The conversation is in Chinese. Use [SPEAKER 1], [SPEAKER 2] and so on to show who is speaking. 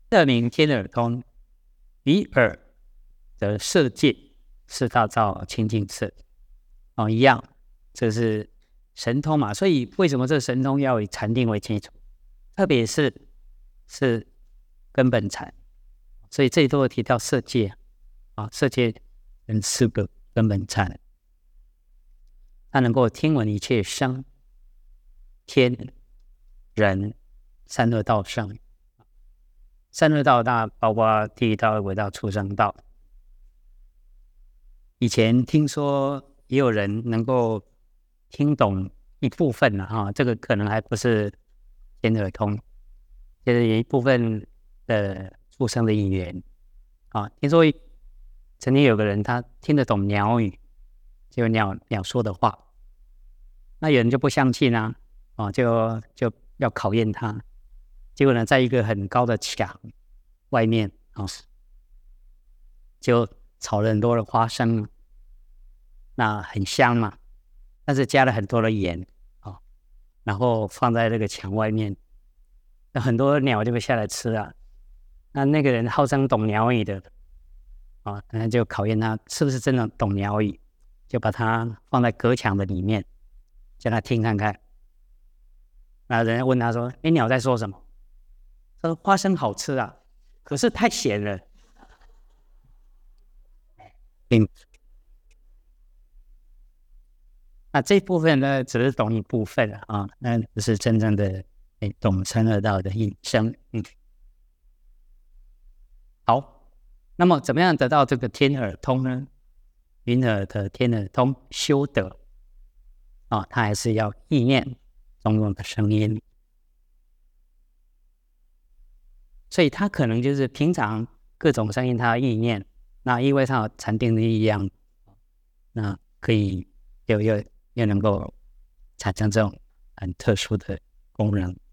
[SPEAKER 1] 色名天耳通，以耳的色界是大造清净色。一样，这是神通嘛，所以为什么这神通要以禅定为基础？特别是根本禅，所以这里都有提到色界色界跟四个根本禅，它能够听闻一切声、天、人、三恶道圣。三恶道大包括地狱道、恶鬼道、畜生道。以前听说也有人能够听懂一部分这个可能还不是天耳通，就是有一部分的畜生的语言听说曾经有个人他听得懂鸟语，就鸟说的话，那有人就不相信就要考验他，结果呢，在一个很高的墙外面就炒了很多的花生，那很香嘛，但是加了很多的盐然后放在这个墙外面，那很多鸟就会下来吃那个人号称懂鸟语的那就考验他是不是真的懂鸟语，就把它放在隔墙的里面，叫他听看看。那人家问他说：“鸟在说什么？”他说：“花生好吃可是太咸了。”那这部分呢，只是懂一部分那不是真正的懂三恶道的一生。好，那么怎么样得到这个天耳通呢？云耳的天耳通修得它还是要意念种种的声音，所以它可能就是平常各种声音它的意念，那因为它有禅定的力量，那可以又能够产生这种很特殊的功能。